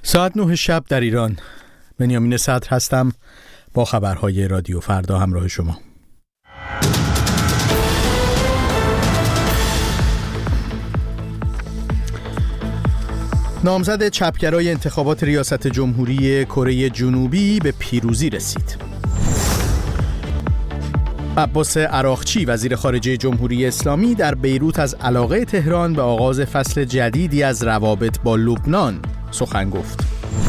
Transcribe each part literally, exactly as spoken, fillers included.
ساعت نه شب در ایران. بنیامین صدر هستم با خبرهای رادیو فردا همراه شما. نامزد چپگرای انتخابات ریاست جمهوری کره جنوبی به پیروزی رسید. عباس عراقچی وزیر خارجه جمهوری اسلامی در بیروت از علاقه تهران به آغاز فصل جدیدی از روابط با لبنان سخن گفت.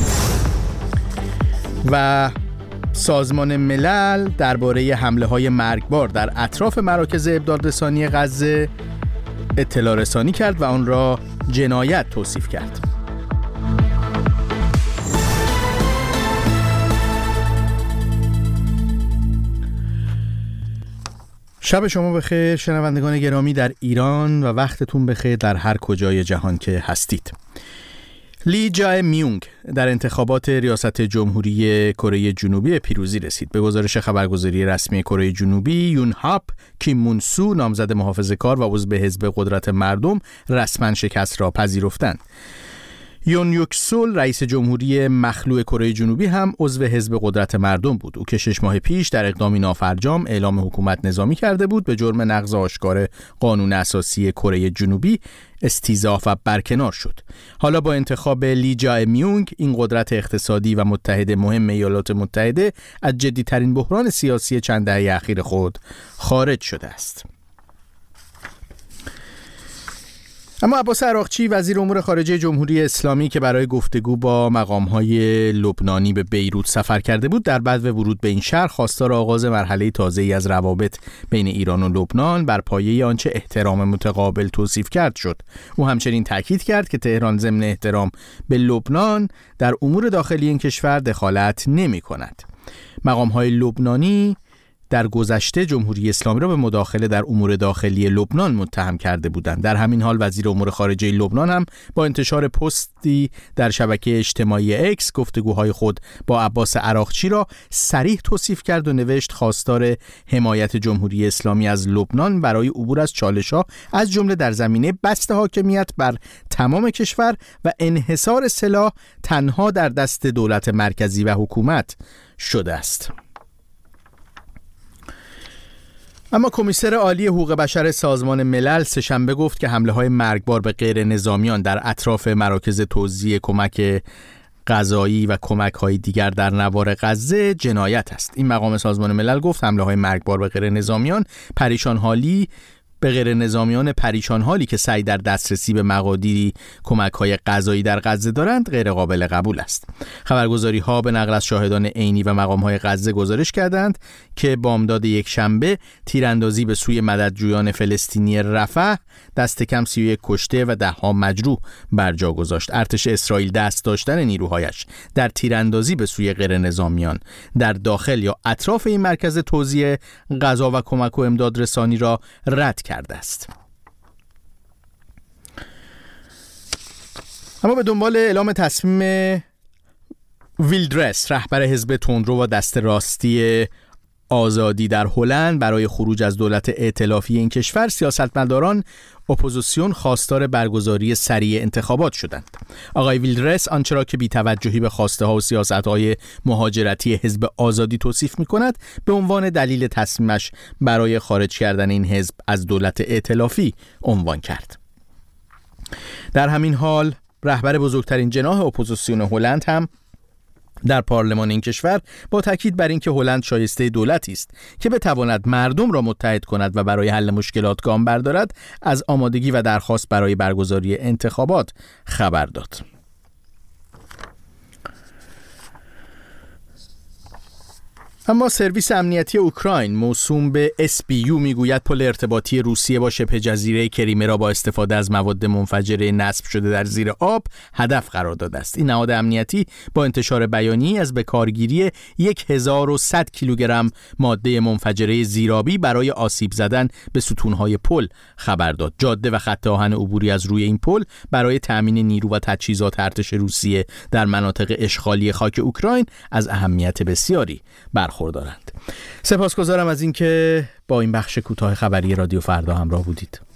و سازمان ملل درباره حمله‌های مرگبار در اطراف مراکز امدادرسانی غزه اطلاع رسانی کرد و آن را جنایت توصیف کرد. شب شما بخیر شنوندگان گرامی در ایران و وقتتون بخیر در هر کجای جهان که هستید. لی جای میونگ در انتخابات ریاست جمهوری کره جنوبی پیروزی رسید. به گزارش خبرگزاری رسمی کره جنوبی، یون هاپ کیم مون سو نامزد محافظه‌کار و عضو حزب قدرت مردم رسما شکست را پذیرفتند. یون یوک سول رئیس جمهوری مخلوع کره جنوبی هم عضو حزب قدرت مردم بود. او که شش ماه پیش در اقدامی نافرجام اعلام حکومت نظامی کرده بود به جرم نقض آشکار قانون اساسی کره جنوبی استیضاح و برکنار شد. حالا با انتخاب لی جای میونگ این قدرت اقتصادی و متحد مهم ایالات متحده از جدی‌ترین بحران سیاسی چند دهه اخیر خود خارج شده است. اما عباس عراقچی وزیر امور خارجه جمهوری اسلامی که برای گفتگو با مقام‌های لبنانی به بیروت سفر کرده بود، در بعد ورود به این شهر خواستار آغاز مرحله تازه‌ای از روابط بین ایران و لبنان بر پایه آنچه احترام متقابل توصیف کرد شد. او همچنین تاکید کرد که تهران ضمن احترام به لبنان در امور داخلی این کشور دخالت نمی‌کند. مقام‌های لبنانی در گذشته جمهوری اسلامی را به مداخله در امور داخلی لبنان متهم کرده بودند. در همین حال وزیر امور خارجه لبنان هم با انتشار پستی در شبکه اجتماعی اکس گفتگوهای خود با عباس عراقچی را صریح توصیف کرد و نوشت خواستار حمایت جمهوری اسلامی از لبنان برای عبور از چالش‌ها از جمله در زمینه بسط حاکمیت بر تمام کشور و انحصار سلاح تنها در دست دولت مرکزی و حکومت شده است. اما کمیسر عالی حقوق بشر سازمان ملل سه‌شنبه گفت که حمله‌های مرگبار به غیر نظامیان در اطراف مراکز توزیع کمک غذایی و کمک‌های دیگر در نوار غزه جنایت است. این مقام سازمان ملل گفت حمله‌های مرگبار به غیر نظامیان پریشان حالی به غیر نظامیان پریشان حالی که سعی در دسترسی به مقادیری کمک‌های غذایی در غزه دارند غیر قابل قبول است. خبرگزاری‌ها به نقل از شاهدان عینی و مقام‌های غزه گزارش کردند که بامداد یک شنبه تیراندازی به سوی مددجویان فلسطینی رفح دست کم سی و یک کشته و ده‌ها مجروح بر جا گذاشت. ارتش اسرائیل دست داشتن نیروهایش در تیراندازی به سوی غیر نظامیان در داخل یا اطراف این مرکز توزیع غذا و کمک و امداد رسانی را رد کرده است. اما به دنبال اعلام تصمیم ویلدرس رهبر حزب تندرو و دست راستی آزادی در هلند برای خروج از دولت ائتلافی این کشور، سیاستمداران اپوزیسیون خواستار برگزاری سریع انتخابات شدند. آقای ویلدرس آنچه را که بی‌توجهی به خواسته ها و سیاست های مهاجرتی حزب آزادی توصیف می کند به عنوان دلیل تصمیمش برای خارج کردن این حزب از دولت ائتلافی عنوان کرد. در همین حال رهبر بزرگترین جناح اپوزیسیون هلند هم در پارلمان این کشور با تاکید بر اینکه هلند شایسته دولتی است که بتواند مردم را متحد کند و برای حل مشکلات گام بردارد، از آمادگی و درخواست برای برگزاری انتخابات خبر داد. اما سرویس امنیتی اوکراین موسوم به اس بی یو میگوید پل ارتباطی روسیه با شبه جزیره کریمه را با استفاده از مواد منفجره نصب شده در زیر آب هدف قرار داده است. این نهاد امنیتی با انتشار بیانیه‌ای از بکارگیری هزار و صد کیلوگرم ماده منفجره زیرآبی برای آسیب زدن به ستونهای پل خبر داد. جاده و خط آهن عبوری از روی این پل برای تامین نیرو و تجهیزات ارتش روسیه در مناطق اشغالی خاک اوکراین از اهمیت بسیاری برخوردارند. سپاسگزارم از اینکه با این بخش کوتاه خبری رادیو فردا همراه بودید.